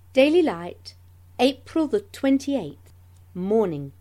Daily Light, April the 28th, Morning.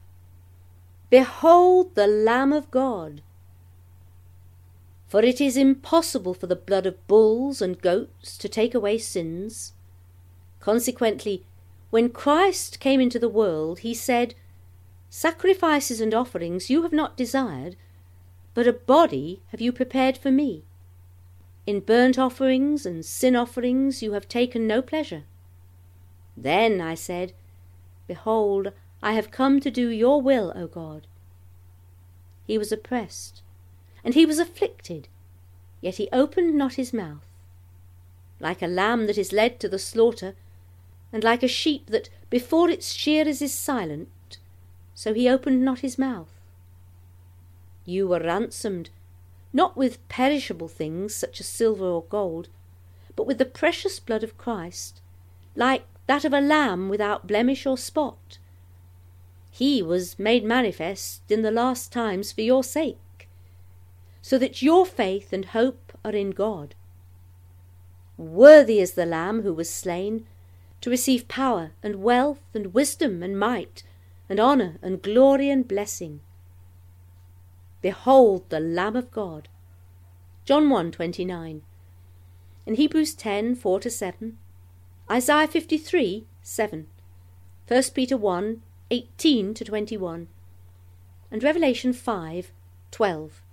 Behold the Lamb of God! For it is impossible for the blood of bulls and goats to take away sins. Consequently, when Christ came into the world, he said, Sacrifices and offerings you have not desired, but a body have you prepared for me. In burnt offerings and sin offerings you have taken no pleasure. Then I said, Behold, I have come to do your will, O God. He was oppressed, and he was afflicted, yet he opened not his mouth. Like a lamb that is led to the slaughter, and like a sheep that before its shearers is silent, so he opened not his mouth. You were ransomed, not with perishable things such as silver or gold, but with the precious blood of Christ, like that of a lamb without blemish or spot. He was made manifest in the last times for your sake, so that your faith and hope are in God. Worthy is the Lamb who was slain, to receive power and wealth and wisdom and might and honour and glory and blessing. Behold the Lamb of God. John 1:29. In Hebrews 10:4-7, Isaiah 53:7, 1 Peter 1:18-21, and Revelation 5:12.